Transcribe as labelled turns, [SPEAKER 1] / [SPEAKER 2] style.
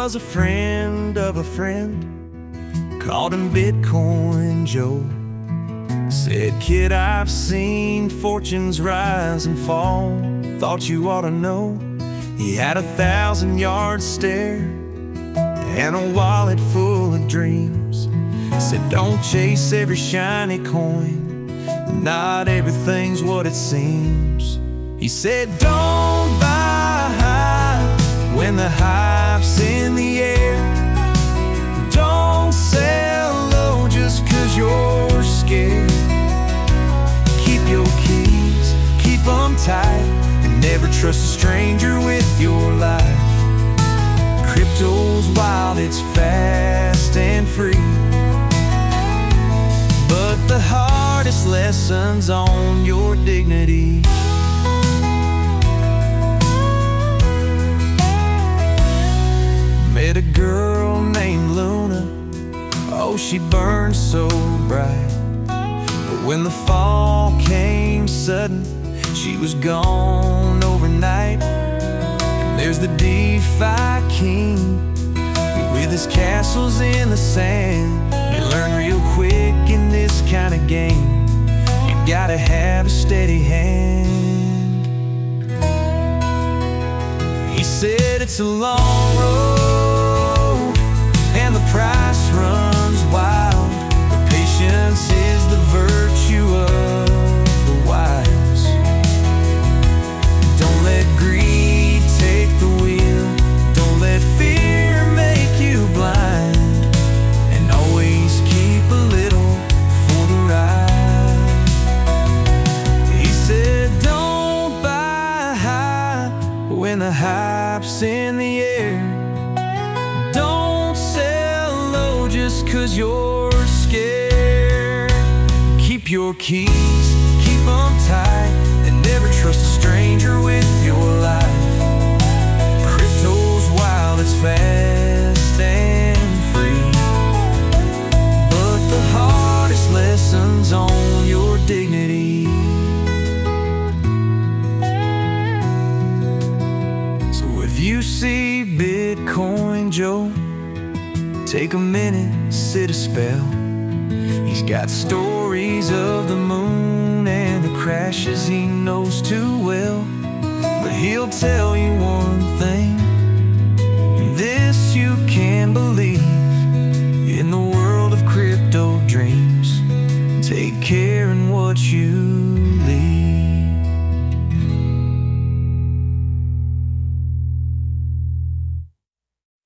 [SPEAKER 1] was a friend of a friend, called him Bitcoin Joe. Said, kid, I've seen fortunes rise and fall. Thought you ought to know. He had 1,000-yard stare and a wallet full of dreams. Said, don't chase every shiny coin, not everything's what it seems. He said, don't buy high when the hype's in the air. Don't sell low just 'cause you're scared. Keep your keys, keep them tight, and never trust a stranger with your life. Crypto's wild, it's fast and free, but the hardest lesson's on your dignity. Met a girl named Luna, oh, she burned so bright. But when the fall came sudden, she was gone overnight. And there's the DeFi king with his castles in the sand. You learn real quick in this kind of game, you gotta have a steady hand. He said it's a long road and the price runs wild, but patience is the virtue of the wise. Don't let greed take the wheel, don't let fear make you blind, and always keep a little for the ride. He said, don't buy high when the hype's in the air. Don't sell low just 'cause you're scared. Keep your keys, keep them tight, and never trust a stranger with your life. Crypto's wild, it's fast and free, but the hardest lesson's on your dignity. So if you see Bitcoin Joe, take a minute, sit a spell. He's got stories of the moon and the crashes he knows too well. But he'll tell you one thing, this you can believe: in the world of crypto dreams, take care in what you